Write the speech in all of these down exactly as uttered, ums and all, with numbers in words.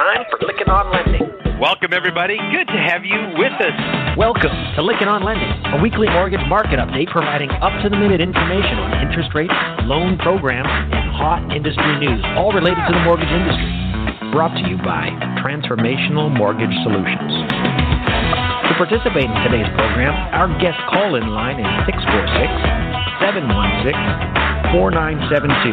time for Lykken on Lending. Welcome, everybody. Good to have you with us. Welcome to Lykken on Lending, a weekly mortgage market update providing up-to-the-minute information on interest rates, loan programs, and hot industry news, all related to the mortgage industry. Brought to you by Transformational Mortgage Solutions. To participate in today's program, our guest call-in line is six four six, seven one six, four nine seven two.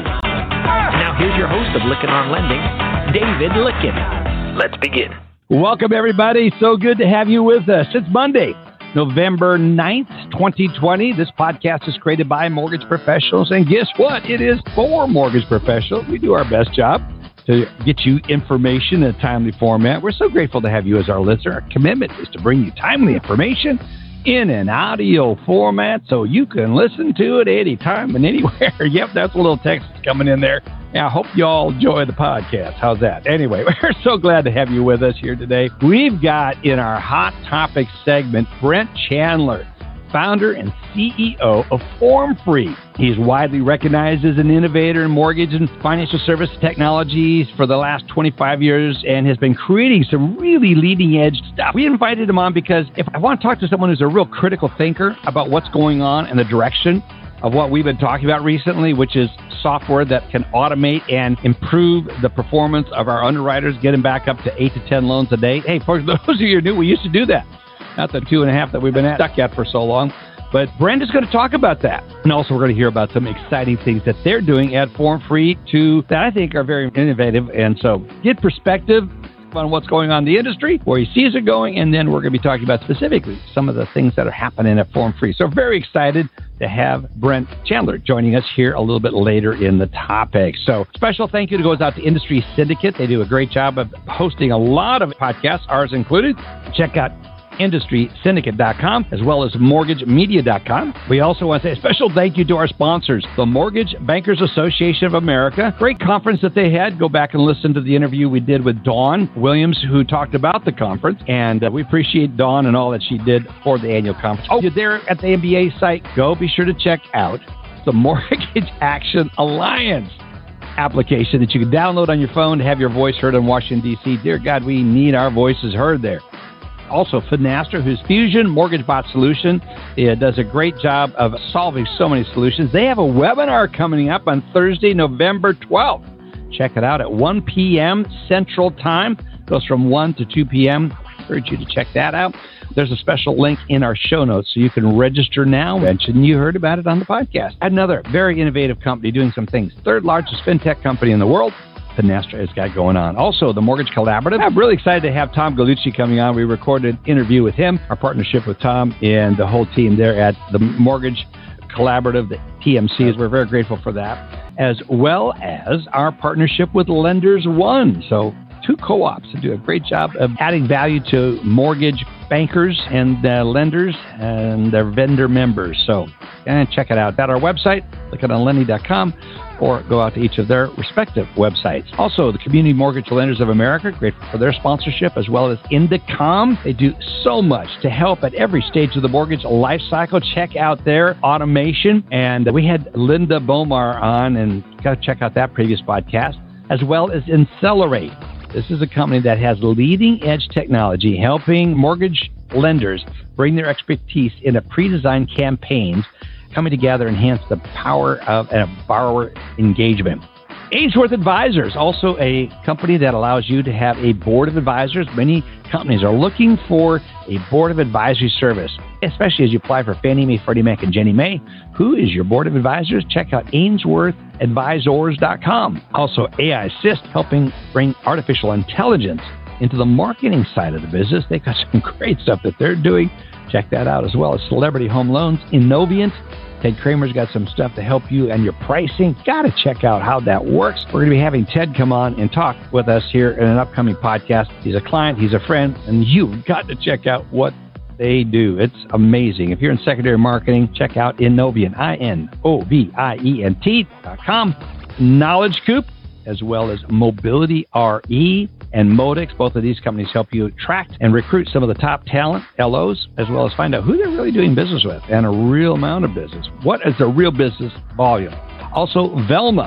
Now here's your host of Lykken on Lending, David Lykken. Let's begin. Welcome, everybody. So good to have you with us. It's Monday, November ninth, twenty twenty. This podcast is created by mortgage professionals. And guess what? It is for mortgage professionals. We do our best job to get you information in a timely format. We're so grateful to have you as our listener. Our commitment is to bring you timely information in an audio format so you can listen to it anytime and anywhere. Yep, that's a little text coming in there. I hope you all enjoy the podcast. How's that? Anyway, we're so glad to have you with us here today. We've got in our Hot Topics segment, Brent Chandler, founder and C E O of FormFree. He's widely recognized as an innovator in mortgage and financial service technologies for the last twenty-five years and has been creating some really leading-edge stuff. We invited him on because if I want to talk to someone who's a real critical thinker about what's going on and the direction of what we've been talking about recently, which is software that can automate and improve the performance of our underwriters, getting back up to eight to ten loans a day. Hey, for those of you who knew, we used to do that. Not the two and a half that we've been at, stuck at for so long. But Brent is going to talk about that. And also we're going to hear about some exciting things that they're doing at FormFree too, that I think are very innovative. And so get perspective on what's going on in the industry, where he sees it going, and then we're going to be talking about specifically some of the things that are happening at FormFree. So very excited to have Brent Chandler joining us here a little bit later in the topic. So special thank you to goes out to Industry Syndicate. They do a great job of hosting a lot of podcasts, ours included. Check out industry syndicate dot com as well as mortgage media dot com. We also want to say a special thank you to our sponsors, the Mortgage Bankers Association of America. Great conference that they had. Go back and listen to the interview we did with Dawn Williams, who talked about the conference, and uh, we appreciate Dawn and all that she did for the annual conference. Oh, you're there at the M B A site. Go be sure to check out the Mortgage Action Alliance application that you can download on your phone to have your voice heard in Washington, D C. Dear God, we need our voices heard there. Also, Finastra, whose Fusion Mortgage Bot solution it does a great job of solving so many solutions. They have a webinar coming up on Thursday, November twelfth. Check it out at one p.m. Central Time. It goes from one to two p.m. I encourage you to check that out. There's a special link in our show notes so you can register now. Mention you heard about it on the podcast. Another very innovative company doing some things. Third largest fintech company in the world. Finastra has got going on. Also, the Mortgage Collaborative. I'm really excited to have Tom Gallucci coming on. We recorded an interview with him, our partnership with Tom and the whole team there at the Mortgage Collaborative, the T M Cs. We're very grateful for that, as well as our partnership with Lenders One. So two co-ops that do a great job of adding value to mortgage bankers and uh, lenders and their vendor members. So and check it out at our website, lykken on lending dot com, or go out to each of their respective websites. Also, the Community Mortgage Lenders of America, grateful for their sponsorship, as well as Indicom. They do so much to help at every stage of the mortgage life cycle. Check out their automation. And we had Linda Bomar on, and got to check out that previous podcast, as well as Incelerate. This is a company that has leading-edge technology helping mortgage lenders bring their expertise into pre-designed campaigns, coming together enhance the power of a borrower engagement. Ainsworth Advisors, also a company that allows you to have a board of advisors. Many companies are looking for a board of advisory service, especially as you apply for Fannie Mae, Freddie Mac, and Ginnie Mae. Who is your board of advisors? Check out ainsworth advisors dot com. Also, A I Assist, helping bring artificial intelligence into the marketing side of the business. They've got some great stuff that they're doing. Check that out, as well as Celebrity Home Loans, Innovient. Ted Kramer's got some stuff to help you and your pricing. Got to check out how that works. We're going to be having Ted come on and talk with us here in an upcoming podcast. He's a client, he's a friend, and you've got to check out what they do. It's amazing. If you're in secondary marketing, check out Innovient, I N O V I E N T dot com. Knowledge Coop, as well as Mobility R E and Modix. Both of these companies help you attract and recruit some of the top talent, L Os, as well as find out who they're really doing business with and a real amount of business. What is the real business volume? Also, Velma.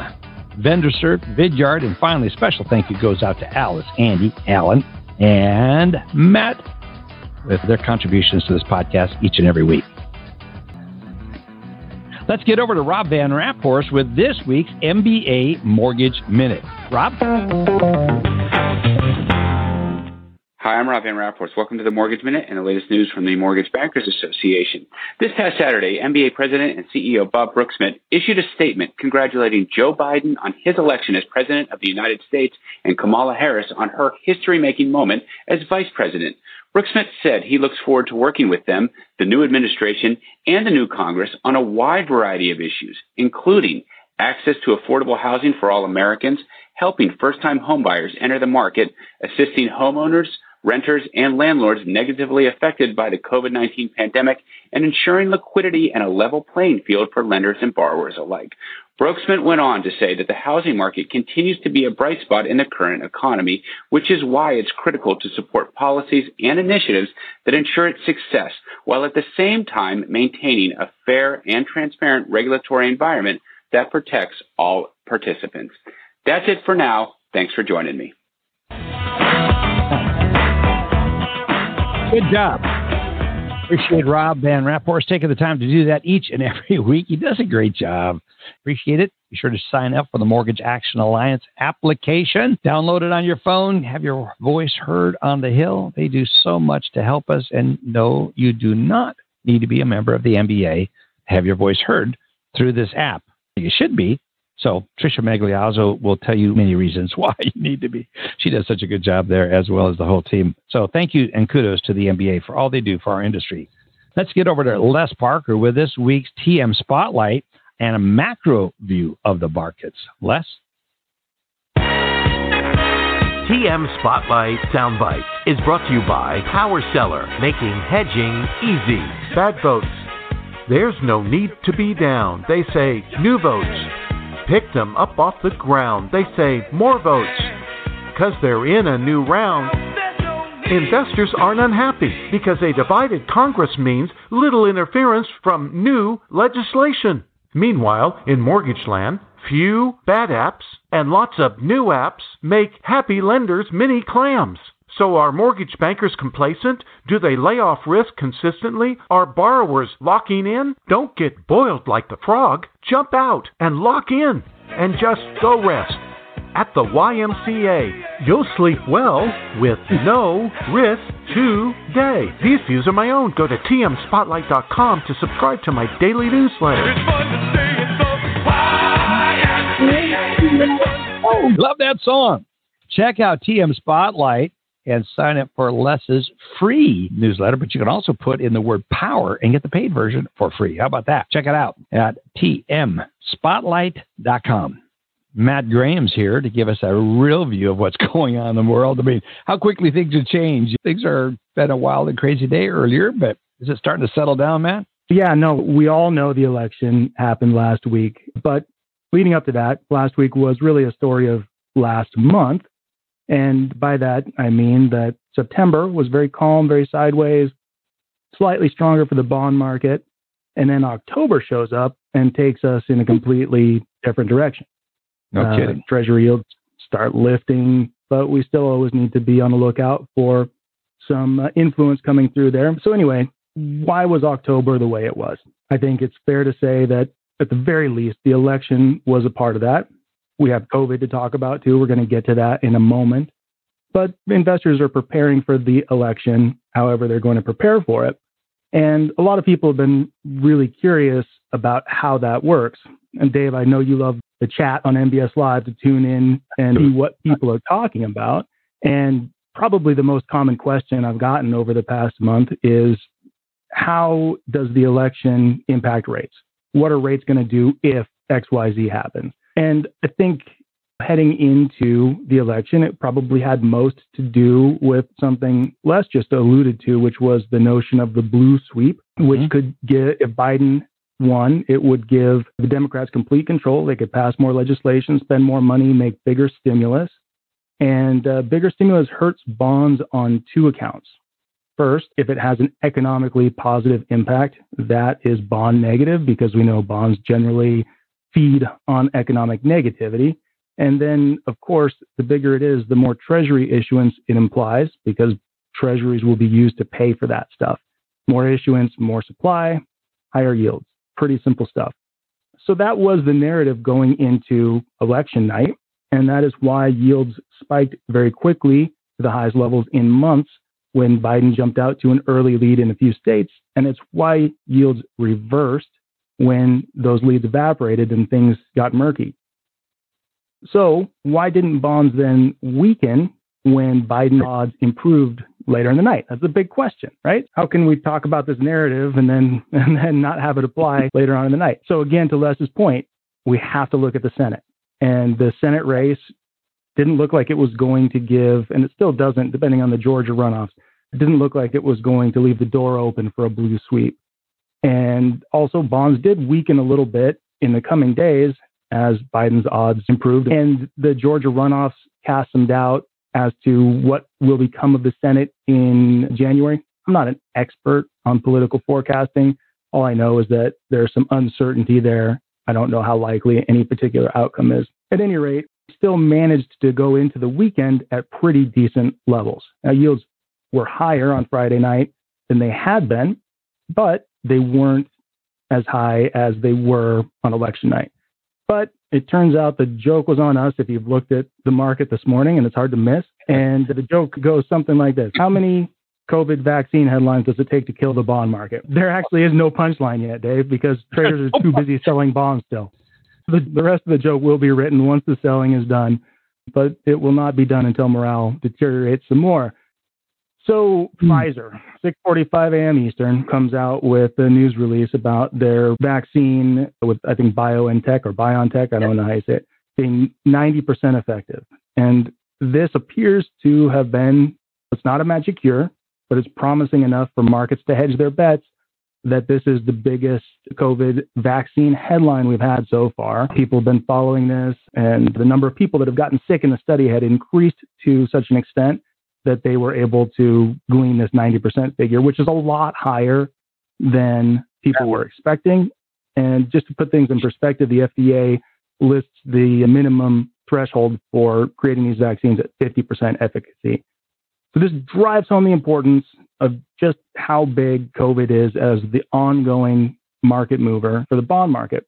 VendorCert, Vidyard, and finally, special thank you goes out to Alice, Andy, Alan, and Matt with their contributions to this podcast each and every week. Let's get over to Rob Van Raphorst with this week's M B A Mortgage Minute. Rob? Hi, I'm Rob Van Raphorst. Welcome to the Mortgage Minute and the latest news from the Mortgage Bankers Association. This past Saturday, M B A President and C E O Bob Brooksmith issued a statement congratulating Joe Biden on his election as President of the United States and Kamala Harris on her history-making moment as Vice President. Brooksmith said he looks forward to working with them, the new administration, and the new Congress on a wide variety of issues, including access to affordable housing for all Americans, helping first-time homebuyers enter the market, assisting homeowners, renters, and landlords negatively affected by the COVID nineteen pandemic, and ensuring liquidity and a level playing field for lenders and borrowers alike. Brooksmith went on to say that the housing market continues to be a bright spot in the current economy, which is why it's critical to support policies and initiatives that ensure its success, while at the same time maintaining a fair and transparent regulatory environment that protects all participants. That's it for now. Thanks for joining me. Good job. Appreciate Rob Van Raphorst taking the time to do that each and every week. He does a great job. Appreciate it. Be sure to sign up for the Mortgage Action Alliance application. Download it on your phone. Have your voice heard on the Hill. They do so much to help us. And no, you do not need to be a member of the M B A to have your voice heard through this app. You should be. So Tricia Magliazzo will tell you many reasons why you need to be. She does such a good job there, as well as the whole team. So thank you and kudos to the M B A for all they do for our industry. Let's get over to Les Parker with this week's T M Spotlight and a macro view of the markets. Les? T M Spotlight Soundbite is brought to you by Power Seller, making hedging easy. Bad votes. There's no need to be down. They say new votes. Pick them up off the ground. They say more votes. Because they're in a new round. Investors aren't unhappy because a divided Congress means little interference from new legislation. Meanwhile, in mortgage land, few bad apps and lots of new apps make happy lenders mini clams. So are mortgage bankers complacent? Do they lay off risk consistently? Are borrowers locking in? Don't get boiled like the frog. Jump out and lock in and just go rest. At the Y M C A, you'll sleep well with no risk today. These views are my own. Go to T M spotlight dot com to subscribe to my daily newsletter. It's fun to stay in the Oh, love that song. Check out T M Spotlight and sign up for Les's free newsletter, but you can also put in the word power and get the paid version for free. How about that? Check it out at T M spotlight dot com. Matt Graham's here to give us a real view of what's going on in the world. I mean, how quickly things have changed. Things are been a wild and crazy day earlier, but is it starting to settle down, Matt? Yeah, no, we all know the election happened last week, but leading up to that, last week was really a story of last month. And by that, I mean that September was very calm, very sideways, slightly stronger for the bond market. And then October shows up and takes us in a completely different direction. No uh, kidding. Treasury yields start lifting, but we still always need to be on the lookout for some uh, influence coming through there. So anyway, why was October the way it was? I think it's fair to say that at the very least, the election was a part of that. We have COVID to talk about too. We're going to get to that in a moment. But investors are preparing for the election, however they're going to prepare for it. And a lot of people have been really curious about how that works. And Dave, I know you love the chat on M B S Live to tune in and see what people are talking about. And probably the most common question I've gotten over the past month is, how does the election impact rates? What are rates going to do if X Y Z happens? And I think heading into the election, it probably had most to do with something Les just alluded to, which was the notion of the blue sweep, which mm-hmm. could get, if Biden won, it would give the Democrats complete control. They could pass more legislation, spend more money, make bigger stimulus. And uh, bigger stimulus hurts bonds on two accounts. First, if it has an economically positive impact, that is bond negative because we know bonds generally feed on economic negativity. And then, of course, the bigger it is, the more treasury issuance it implies, because treasuries will be used to pay for that stuff. More issuance, more supply, higher yields. Pretty simple stuff. So that was the narrative going into election night. And that is why yields spiked very quickly to the highest levels in months when Biden jumped out to an early lead in a few states. And it's why yields reversed when those leads evaporated and things got murky. So why didn't bonds then weaken when Biden odds improved later in the night? That's a big question, right? How can we talk about this narrative and then and then not have it apply later on in the night? So again, to Les's point, we have to look at the Senate. And the Senate race didn't look like it was going to give, and it still doesn't, depending on the Georgia runoffs, it didn't look like it was going to leave the door open for a blue sweep. And also bonds did weaken a little bit in the coming days as Biden's odds improved. And the Georgia runoffs cast some doubt as to what will become of the Senate in January. I'm not an expert on political forecasting. All I know is that there's some uncertainty there. I don't know how likely any particular outcome is. At any rate, still managed to go into the weekend at pretty decent levels. Now, yields were higher on Friday night than they had been, but they weren't as high as they were on election night. But it turns out the joke was on us if you've looked at the market this morning, and it's hard to miss. And the joke goes something like this. How many COVID vaccine headlines does it take to kill the bond market? There actually is no punchline yet, Dave, because traders are too busy selling bonds still. The, the rest of the joke will be written once the selling is done, but it will not be done until morale deteriorates some more. So mm. Pfizer, six forty-five a.m. Eastern, comes out with a news release about their vaccine with, I think, BioNTech or BioNTech, I don't know how you say it, being ninety percent effective. And this appears to have been, it's not a magic cure, but it's promising enough for markets to hedge their bets that this is the biggest COVID vaccine headline we've had so far. People have been following this, and the number of people that have gotten sick in the study had increased to such an extent that they were able to glean this ninety percent figure, which is a lot higher than people were expecting. And just to put things in perspective, the F D A lists the minimum threshold for creating these vaccines at fifty percent efficacy. So this drives home the importance of just how big COVID is as the ongoing market mover for the bond market.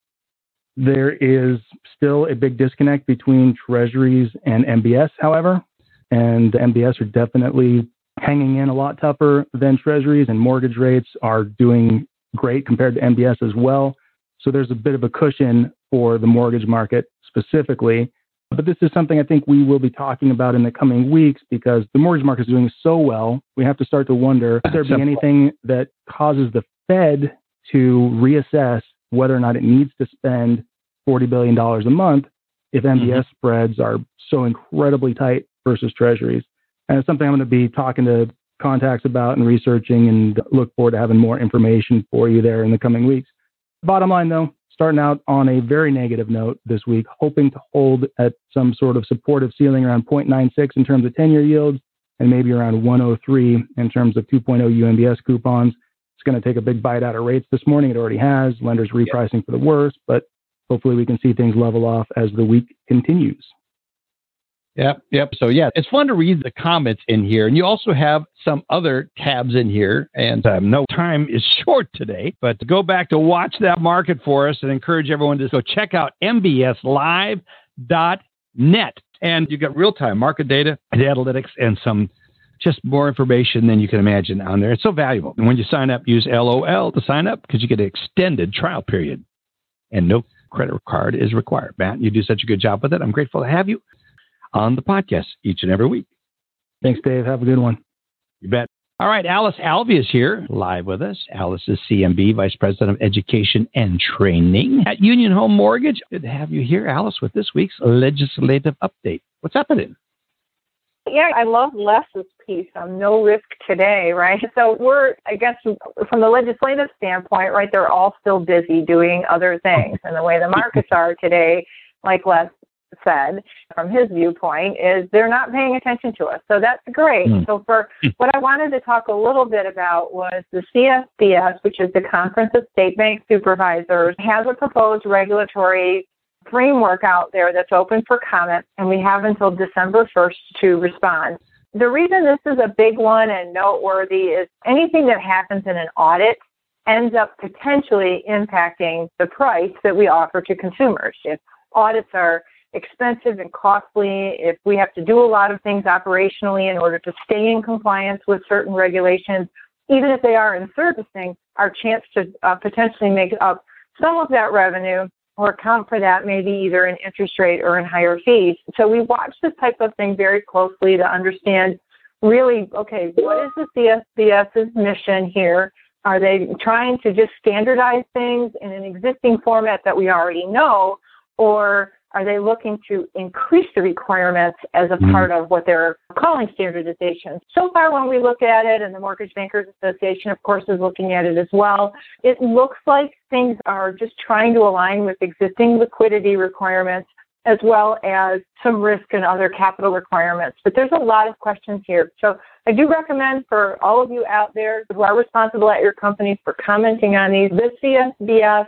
There is still a big disconnect between treasuries and M B S, however. And M B S are definitely hanging in a lot tougher than treasuries, and mortgage rates are doing great compared to M B S as well. So there's a bit of a cushion for the mortgage market specifically. But this is something I think we will be talking about in the coming weeks because the mortgage market is doing so well. We have to start to wonder, if there be anything that causes the Fed to reassess whether or not it needs to spend forty billion dollars a month if M B S mm-hmm. spreads are so incredibly tight versus treasuries. And it's something I'm going to be talking to contacts about and researching, and look forward to having more information for you there in the coming weeks. Bottom line, though, starting out on a very negative note this week, hoping to hold at some sort of supportive ceiling around zero point nine six in terms of ten-year yields and maybe around one oh three in terms of two point oh U M B S coupons. It's going to take a big bite out of rates this morning. It already has. Lenders repricing yeah. for the worst, but hopefully we can see things level off as the week continues. Yep, yep. So, yeah, it's fun to read the comments in here. And you also have some other tabs in here. And um, no time is short today. But to go back to watch that market for us and encourage everyone to go check out M B S live dot net. And you got real-time market data and analytics and some just more information than you can imagine on there. It's so valuable. And when you sign up, use L O L to sign up because you get an extended trial period. And no credit card is required. Matt, you do such a good job with it. I'm grateful to have you on the podcast each and every week. Thanks, Dave. Have a good one. You bet. All right, Alice Alvey is here live with us. Alice is C M B, Vice President of Education and Training at Union Home Mortgage. Good to have you here, Alice, with this week's legislative update. What's happening? Yeah, I love Les's piece on no risk today, right? So we're, I guess, from the legislative standpoint, right, they're all still busy doing other things. And the way the markets are today, like Les said from his viewpoint is they're not paying attention to us. So that's great. Mm. So for what I wanted to talk a little bit about was the C S B S, which is the Conference of State Bank Supervisors, has a proposed regulatory framework out there that's open for comment, and we have until December first to respond. The reason this is a big one and noteworthy is anything that happens in an audit ends up potentially impacting the price that we offer to consumers. If audits are expensive and costly, if we have to do a lot of things operationally in order to stay in compliance with certain regulations, even if they are in servicing, our chance to uh, potentially make up some of that revenue or account for that maybe either in interest rate or in higher fees. So we watch this type of thing very closely to understand really, okay, what is the C S B S's mission here? Are they trying to just standardize things in an existing format that we already know, or are they looking to increase the requirements as a part of what they're calling standardization? So far, when we look at it, and the Mortgage Bankers Association, of course, is looking at it as well, it looks like things are just trying to align with existing liquidity requirements as well as some risk and other capital requirements. But there's a lot of questions here. So I do recommend for all of you out there who are responsible at your companies for commenting on these, this C S B S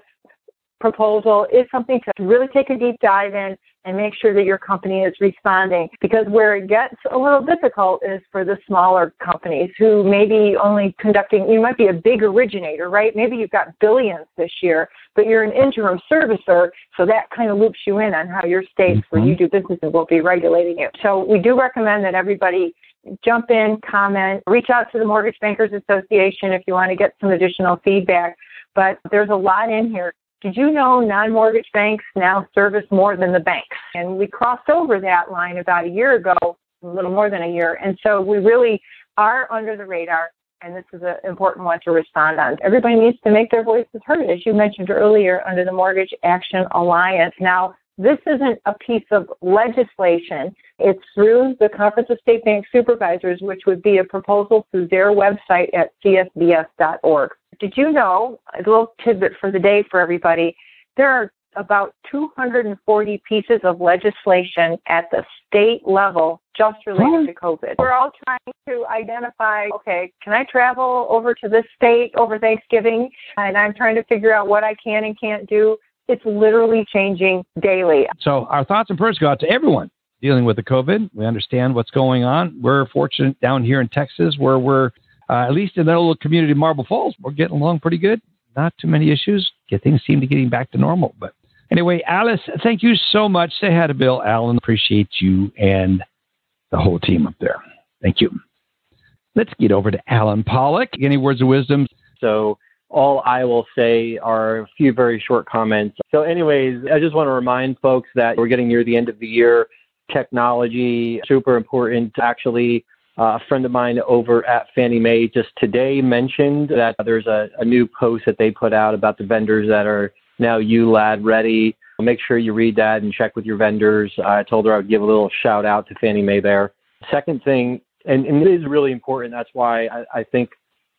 proposal is something to really take a deep dive in and make sure that your company is responding, because where it gets a little difficult is for the smaller companies who may be only conducting, you might be a big originator, right? Maybe you've got billions this year, but you're an interim servicer, so that kind of loops you in on how your states mm-hmm. where you do business will be regulating you. So we do recommend that everybody jump in, comment, reach out to the Mortgage Bankers Association if you want to get some additional feedback, but there's a lot in here. Did you know non-mortgage banks now service more than the banks? And we crossed over that line about a year ago, a little more than a year. And so we really are under the radar, and this is an important one to respond on. Everybody needs to make their voices heard, as you mentioned earlier, under the Mortgage Action Alliance. Now, this isn't a piece of legislation. It's through the Conference of State Bank Supervisors, which would be a proposal through their website at c s b s dot org. Did you know, a little tidbit for the day for everybody, there are about two hundred forty pieces of legislation at the state level just related to COVID. We're all trying to identify, okay, can I travel over to this state over Thanksgiving? And I'm trying to figure out what I can and can't do. It's literally changing daily. So our thoughts and prayers go out to everyone dealing with the COVID. We understand what's going on. We're fortunate down here in Texas where we're, uh, at least in that little community of Marble Falls, we're getting along pretty good. Not too many issues. Things seem to be getting back to normal. But anyway, Alice, thank you so much. Say hi to Bill Allen. Appreciate you and the whole team up there. Thank you. Let's get over to Alan Pollock. Any words of wisdom? So all I will say are a few very short comments. So anyways, I just want to remind folks that we're getting near the end of the year. Technology, super important. Actually, uh, a friend of mine over at Fannie Mae just today mentioned that there's a, a new post that they put out about the vendors that are now U L A D ready. Make sure you read that and check with your vendors. Uh, I told her I would give a little shout out to Fannie Mae there. Second thing, and, and it is really important, that's why I, I think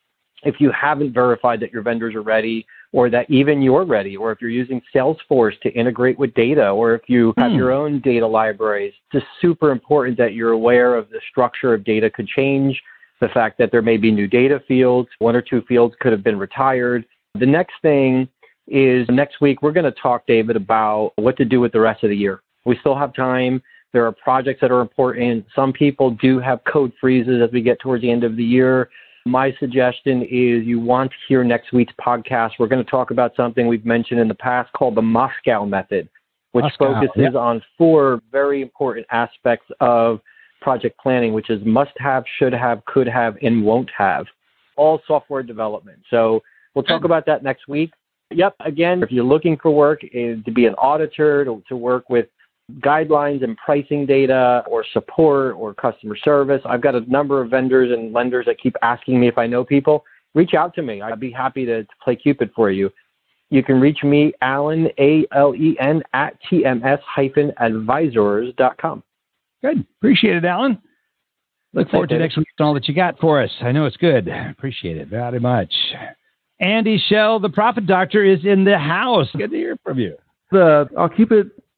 if you haven't verified that your vendors are ready, or that even you're ready, or if you're using Salesforce to integrate with data, or if you have mm. your own data libraries, it's just super important that you're aware of the structure of data could change, the fact that there may be new data fields, one or two fields could have been retired. The next thing is next week, we're going to talk, David, about what to do with the rest of the year. We still have time. There are projects that are important. Some people do have code freezes as we get towards the end of the year. My suggestion is you want to hear next week's podcast. We're going to talk about something we've mentioned in the past called the Moscow Method, which Moscow, focuses yep. on four very important aspects of project planning, which is must have, should have, could have, and won't have, all software development. So we'll talk about that next week. Yep. Again, if you're looking for work to be an auditor, to, to work with guidelines and pricing data or support or customer service, I've got a number of vendors and lenders that keep asking me if I know people. Reach out to me. I'd be happy to, to play Cupid for you. You can reach me, Alan, A L E N, at T M S advisors dot com. Good. Appreciate it, Alan. Look forward to next week and all that you got for us. I know it's good. Appreciate it very much. Andy Schell, the Profit Doctor, is in the house. Good to hear from you. The, I'll keep it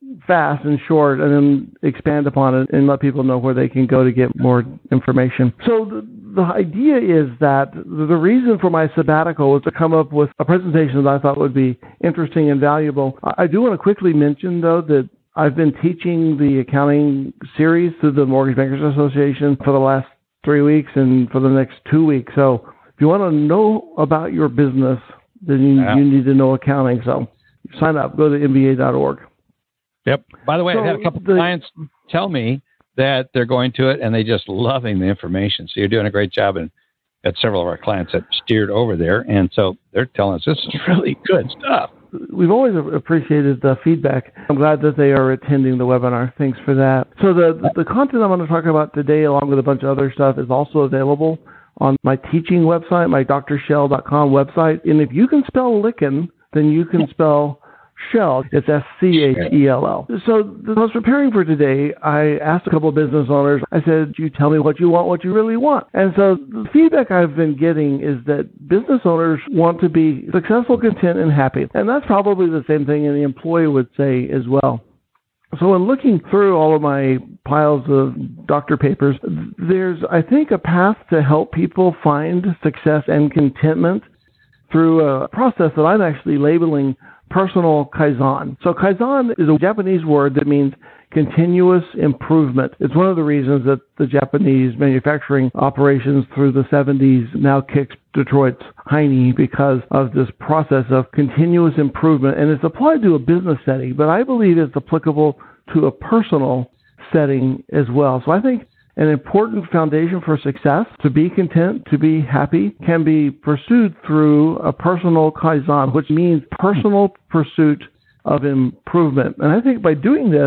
fast and short and then expand upon it and let people know where they can go to get more information. So the, the idea is that the reason for my sabbatical was to come up with a presentation that I thought would be interesting and valuable. I do want to quickly mention, though, that I've been teaching the accounting series through the Mortgage Bankers Association for the last three weeks and for the next two weeks. So if you want to know about your business, then you, yeah. you need to know accounting. So sign up. Go to M B A dot org. Yep. By the way, so I've had a couple the, of clients tell me that they're going to it and they just loving the information. So you're doing a great job, and got several of our clients that steered over there, and so they're telling us this is really good stuff. We've always appreciated the feedback. I'm glad that they are attending the webinar. Thanks for that. So the the content I'm going to talk about today, along with a bunch of other stuff, is also available on my teaching website, my D R shell dot com website. And if you can spell Lykken, then you can spell Shell. It's S C H E L L. So as I was preparing for today, I asked a couple of business owners, I said, you tell me what you want, what you really want. And so the feedback I've been getting is that business owners want to be successful, content, and happy. And that's probably the same thing the employee would say as well. So in looking through all of my piles of doctor papers, there's, I think, a path to help people find success and contentment through a process that I'm actually labeling personal Kaizen. So Kaizen is a Japanese word that means continuous improvement. It's one of the reasons that the Japanese manufacturing operations through the seventies now kicks Detroit's hiney, because of this process of continuous improvement. And it's applied to a business setting, but I believe it's applicable to a personal setting as well. So I think an important foundation for success, to be content, to be happy, can be pursued through a personal Kaizen, which means personal pursuit of improvement. And I think by doing this,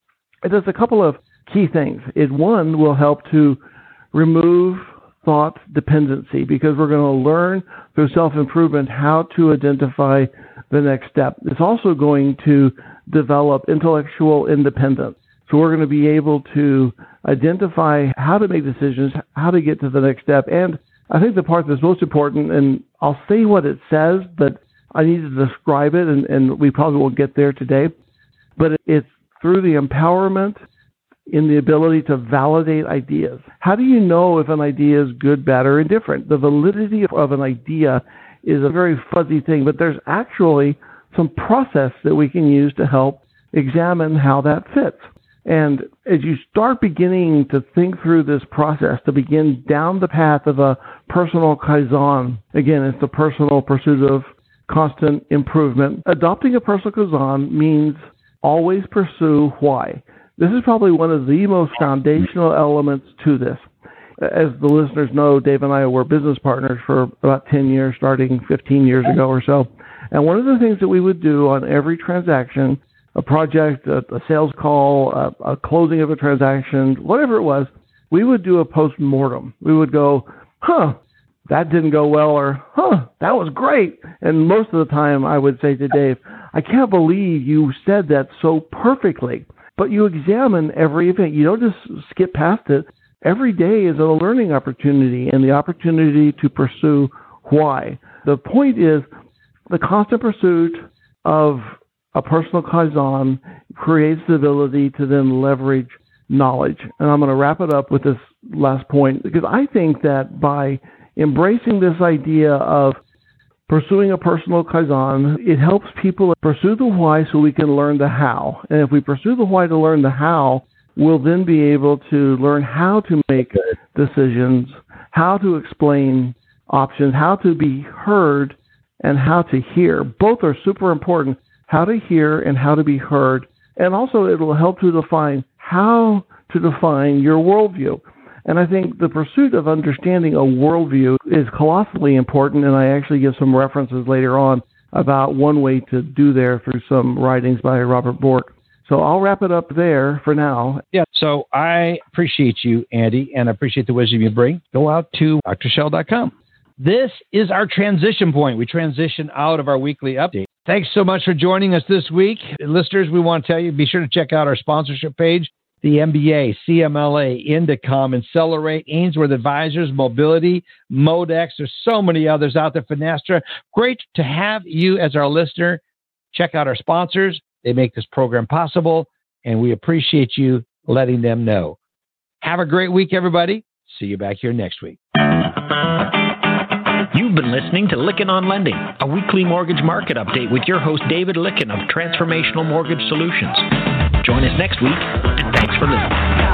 it does a couple of key things. It, one, will help to remove thought dependency, because we're going to learn through self-improvement how to identify the next step. It's also going to develop intellectual independence. So we're going to be able to identify how to make decisions, how to get to the next step. And I think the part that's most important, and I'll say what it says, but I need to describe it, and, and we probably won't get there today, but it's through the empowerment in the ability to validate ideas. How do you know if an idea is good, bad, or indifferent? The validity of an idea is a very fuzzy thing, but there's actually some process that we can use to help examine how that fits. And as you start beginning to think through this process, to begin down the path of a personal Kaizen, again, it's the personal pursuit of constant improvement. Adopting a personal Kaizen means always pursue why. This is probably one of the most foundational elements to this. As the listeners know, Dave and I were business partners for about ten years, starting fifteen years ago or so. And one of the things that we would do on every transaction, a project, a, a sales call, a, a closing of a transaction, whatever it was, we would do a post-mortem. We would go, huh, that didn't go well, or, huh, that was great. And most of the time I would say to Dave, I can't believe you said that so perfectly. But you examine every event. You don't just skip past it. Every day is a learning opportunity, and the opportunity to pursue why. The point is the constant pursuit of a personal Kaizen creates the ability to then leverage knowledge. And I'm going to wrap it up with this last point, because I think that by embracing this idea of pursuing a personal Kaizen, it helps people pursue the why so we can learn the how. And if we pursue the why to learn the how, we'll then be able to learn how to make decisions, how to explain options, how to be heard, and how to hear. Both are super important, how to hear and how to be heard. And also it will help to define how to define your worldview. And I think the pursuit of understanding a worldview is colossally important, and I actually give some references later on about one way to do there through some writings by Robert Bork. So I'll wrap it up there for now. Yeah, so I appreciate you, Andy, and I appreciate the wisdom you bring. Go out to D R shell dot com. This is our transition point. We transition out of our weekly update. Thanks so much for joining us this week. Listeners, we want to tell you, be sure to check out our sponsorship page, the M B A, C M L A, Indicom, Accelerate, Ainsworth Advisors, Mobility, Modex. There's so many others out there, Finastra. Great to have you as our listener. Check out our sponsors. They make this program possible, and we appreciate you letting them know. Have a great week, everybody. See you back here next week. You've been listening to Lykken on Lending, a weekly mortgage market update with your host, David Lykken of Transformational Mortgage Solutions. Join us next week, and thanks for listening.